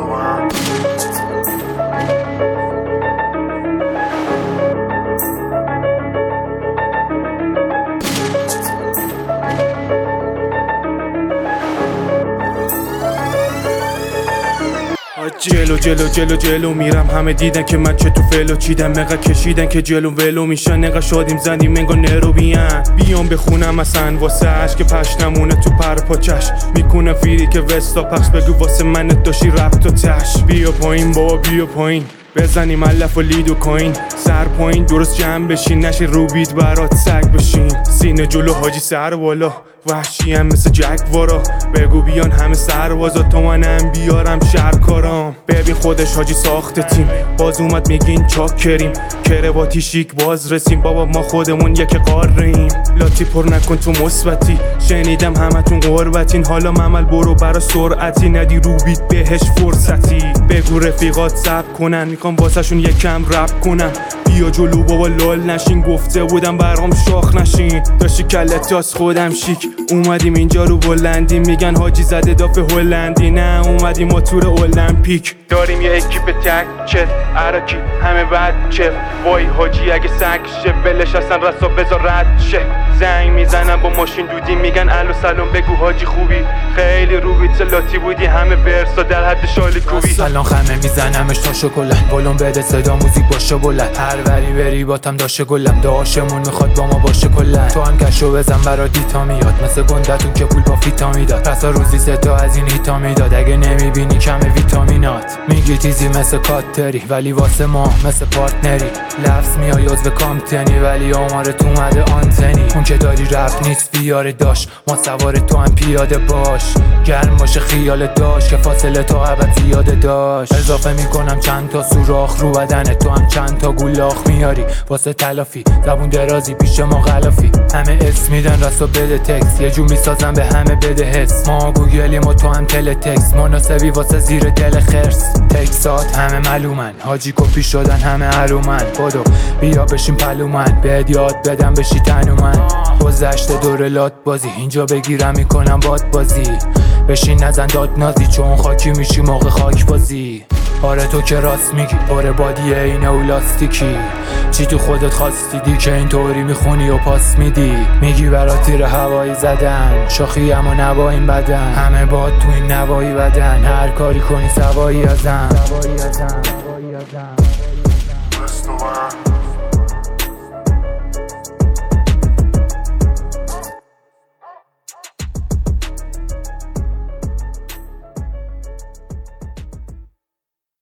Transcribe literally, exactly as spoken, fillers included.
جلو جلو جلو جلو میرم، همه دیدن که من چه تو فلو چیدم، مقا کشیدن که جلو ولو میشن، نقا شادیم زدیم انگار نرو بیان بیام بخونم اصلا واسه عشق که پش نمونه تو پر پاچش میکنه فیری که وستا پخش بگو واسه من داشتی ربط و تش. بیا پایین بابا بیا پایین، بزنیم علف و لید و کوین، سر پایین درست جمع بشین، نشین رو بیت برات سگ بشین، سینه جلو حاجی سر بالا، وحشی هم مثل جگوارا، بگو بیان همه سربازا تا منم بیارم شهرکارام. ببین خودش حاجی ساخته تیم، باز اومد میگین چاک کریم، کرواتی شیک باز رسیم، بابا ما خودمون یک قاریم، لاتی پر نکن تو مثبتی، شنیدم همتون قربتین، حالا ممل برو برا سرعتی، ندی رو بیت بهش فرصتی، بگو رفیقات سب کنن، میخوام واسهشون یکم رپ کنم، بیا جلو بابا لال نشین، گفته بودم برام شاخ نشین، داشتی کلت تاس خودم شیک، اومدیم اینجا رو بلندی، میگن حاجی زده داف هلندی، نه اومدیم ما تور المپیک، داریم یه اکیپ تک چت عراکی همه بد چف، وای حاجی اگه سگ شه ولش اصلا رسا بذار رد شه، زنگ میزنم با ماشین دودی، میگن الو سلام بگو حاجی خوبی، خیلی رو بیت لاتی بودی، همه ورسا در حد شالی کوبی، الان خمه میزنمش تا شکلن، بالون بده صدا موزیک باشه بلند، هر وری بری باتم داشه گلم، داشمون میخواد با ما باشه کلن، تو هم کشو بزن برا دیتا میاد، مثل گندتون که پول با فیتا میداد، پسا روزی سه تا از این هیتا میداد، اگه نمیبینی کم ویتامینات، میگی تیزی مثل کاتری ولی واسه ما مثل پارتنری، لفظ میای عضو کامتنی ولی آمارت اومده آنتنی، اون که داری رپ نیست بیاره داشت، ما سوار تو هم پیاده باش، گرم باشه خیال داشت که فاصله تا ابد زیاده داشت، اضافه میکنم چند تا سوراخ رو بدنه، تو هم چند تا گولاخ میاری واسه تلافی، زبون درازی پیش ما غلافی، همه اسم میدن رسا بده تکس، یه جو میسازم به همه بده حس، ما گوگلیم و تو هم تلتکس، مناسبی واسه زیر دل خرس، تکسات همه معلومن، حاجی کپی شدن همه عرومن، بدو بیا بشین پلومن، بهت یاد بدم بشی تنومن، گذشته دور لات بازی، اینجا بگیرم میکنم باد بازی، بشین نزن داد نازی، چون خاکی میشی موقع خاک بازی، آره تو که راست میگی، باره بادیه اینه و لاستیکی، چی تو خودت خواستی دی که اینطوری میخونی و پاس میدی، میگی برا تیر هوایی زدن، شاخی اما نبا این بدن، همه باد تو این نوایی بدن، هر کاری کنی سوایی ازم.